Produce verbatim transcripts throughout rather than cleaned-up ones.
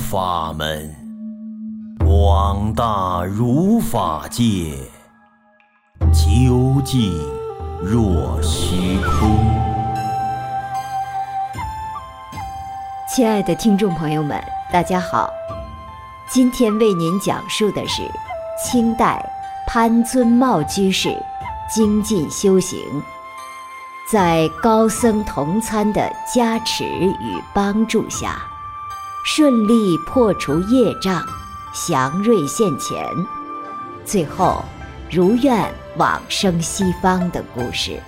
法门，广大如法界，究竟若虚空。 亲爱的听众朋友们，大家好，今天为您讲述的是清代潘尊茂居士精进修行，在高僧同参的加持与帮助下，顺利破除业障，祥瑞现前，最后如愿往生西方的故事。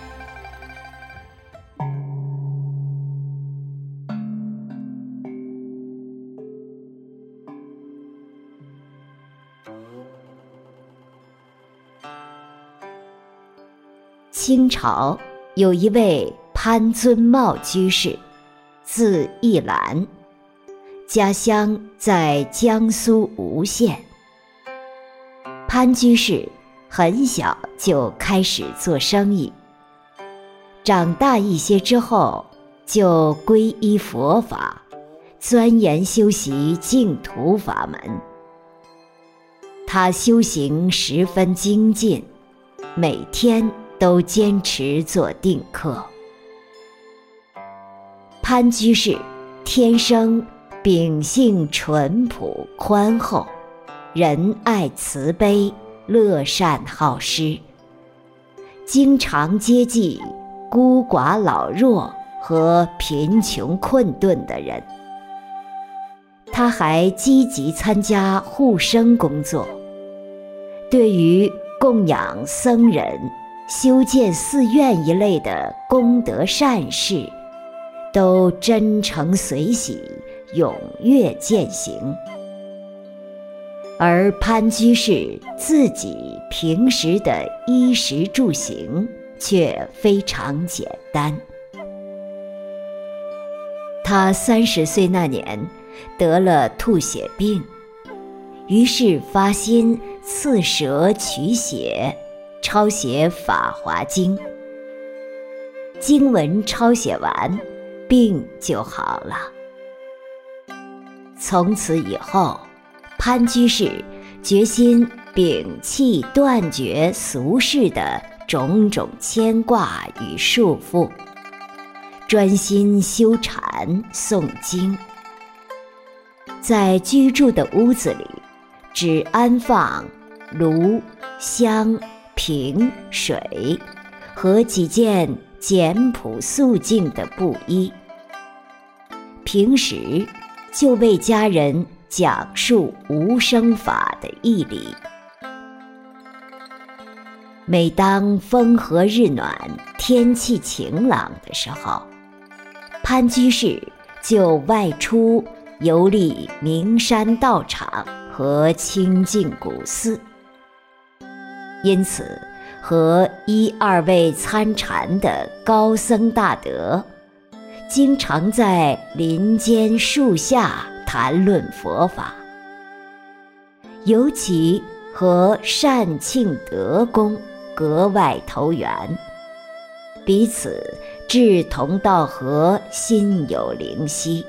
清朝有一位潘尊茂居士，字一兰，家乡在江苏吴县。潘居士很小就开始做生意，长大一些之后就皈依佛法，钻研修习净土法门。他修行十分精进，每天都坚持做定课。潘居士天生秉性淳朴宽厚，仁爱慈悲，乐善好施，经常接济孤寡老弱和贫穷困顿的人。他还积极参加护生工作，对于供养僧人、修建寺院一类的功德善事，都真诚随喜，踊跃践行。而潘居士自己平时的衣食住行却非常简单。他三十岁那年得了吐血病，于是发心刺舌取血，抄写《法华经》。经文抄写完，病就好了。从此以后，潘居士决心摒弃断绝俗世的种种牵挂与束缚，专心修禅诵经。在居住的屋子里，只安放炉、香、瓶、水和几件简朴素净的布衣。平时就为家人讲述无生法的义理。每当风和日暖，天气晴朗的时候，潘居士就外出游历名山道场和清净古寺。因此和一二位参禅的高僧大德经常在林间树下谈论佛法，尤其和善庆德公格外投缘，彼此志同道合，心有灵犀。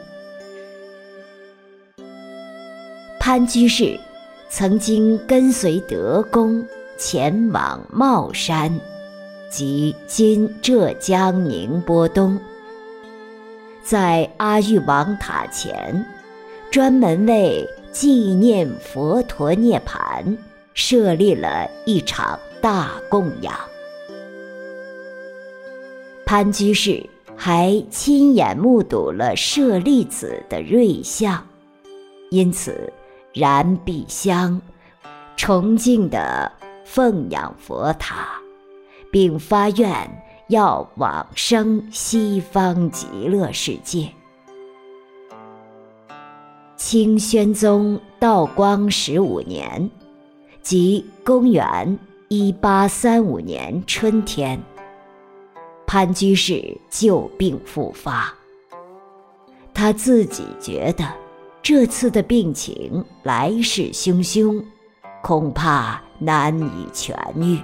潘居士曾经跟随德公前往帽山，即今浙江宁波东，在阿育王塔前专门为纪念佛陀涅槃设立了一场大供养。潘居士还亲眼目睹了舍利子的瑞相，因此燃壁香，崇敬地奉养佛塔，并发愿要往生西方极乐世界。清宣宗道光十五年，即公元一八三五年春天，潘居士旧病复发。他自己觉得这次的病情来势汹汹，恐怕难以痊愈。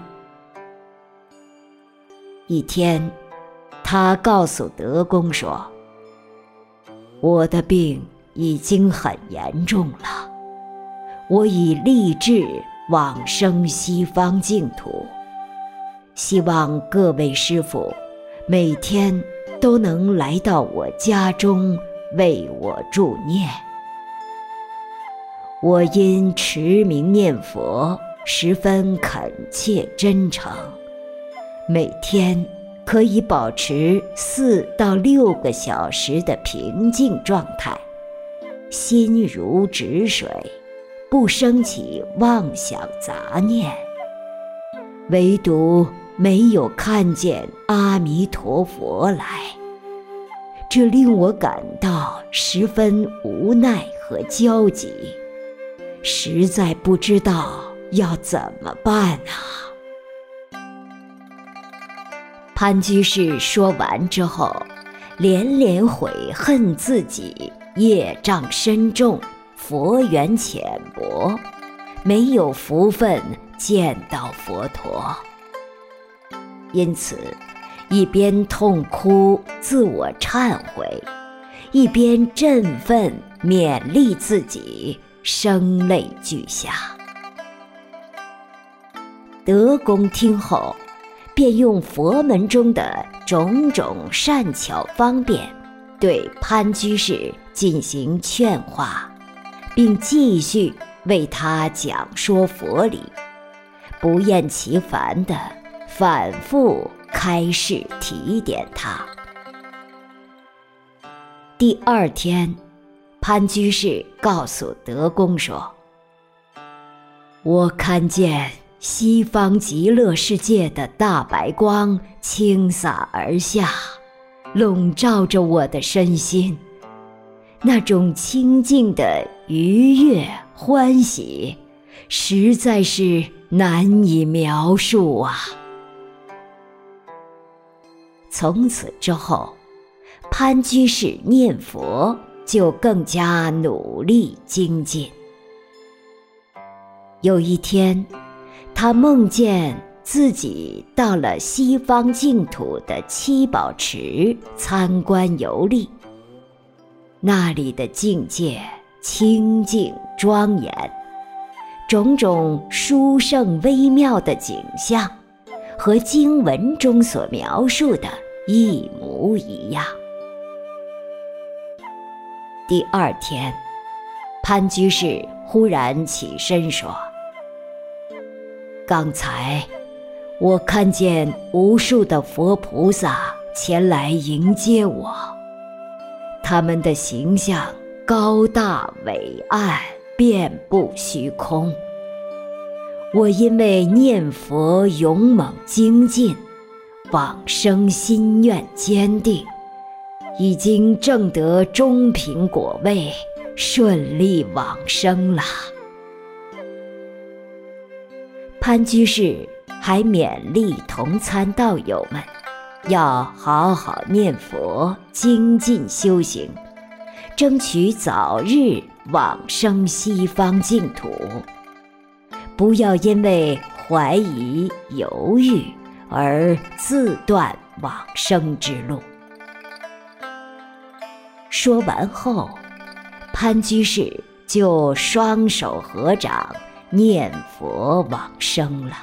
一天，他告诉德公说：“我的病已经很严重了，我已立志往生西方净土，希望各位师父每天都能来到我家中为我助念。我因持名念佛十分恳切真诚，每天可以保持四到六个小时的平静状态，心如止水，不生起妄想杂念，唯独没有看见阿弥陀佛来，这令我感到十分无奈和焦急，实在不知道要怎么办啊。潘居士说完之后，连连悔恨自己业障深重，佛缘浅薄，没有福分见到佛陀。因此一边痛哭自我忏悔，一边振奋勉励自己，声泪俱下。德公听后，便用佛门中的种种善巧方便，对潘居士进行劝化，并继续为他讲说佛理，不厌其烦地反复开示提点他。第二天，潘居士告诉德公说：我看见西方极乐世界的大白光倾洒而下，笼罩着我的身心，那种清净的愉悦欢喜，实在是难以描述啊。从此之后，潘居士念佛就更加努力精进。有一天，他梦见自己到了西方净土的七宝池参观游历，那里的境界清净庄严，种种殊胜微妙的景象和经文中所描述的一模一样。第二天，潘居士忽然起身说：刚才我看见无数的佛菩萨前来迎接我，他们的形象高大伟岸，遍布虚空。我因为念佛勇猛精进，往生心愿坚定，已经证得中品果位，顺利往生了。潘居士还勉励同参道友们要好好念佛，精进修行，争取早日往生西方净土，不要因为怀疑犹豫而自断往生之路。说完后，潘居士就双手合掌念佛往生了。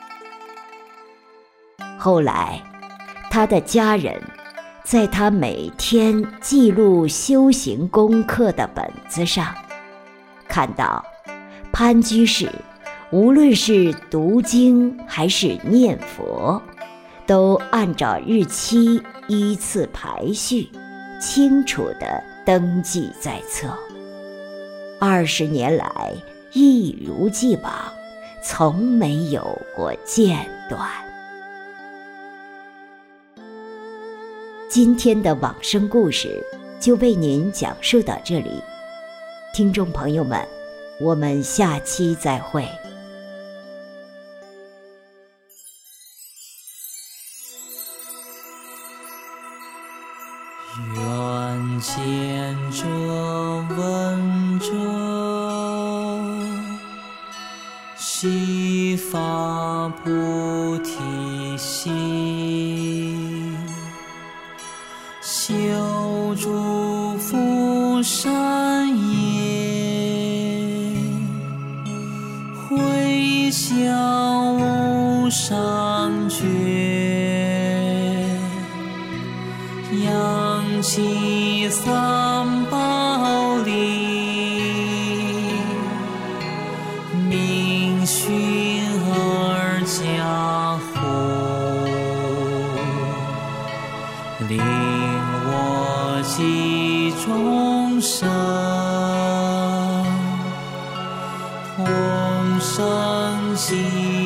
后来，他的家人在他每天记录修行功课的本子上，看到潘居士无论是读经还是念佛，都按照日期依次排序，清楚地登记在册。二十年来一如既往，从没有过间断。今天的往生故事就为您讲述到这里，听众朋友们，我们下期再会。 愿见者闻者，悉发菩提心，修诸福善上觉，扬起三宝铃，鸣讯二家户，令我集众生，同生喜。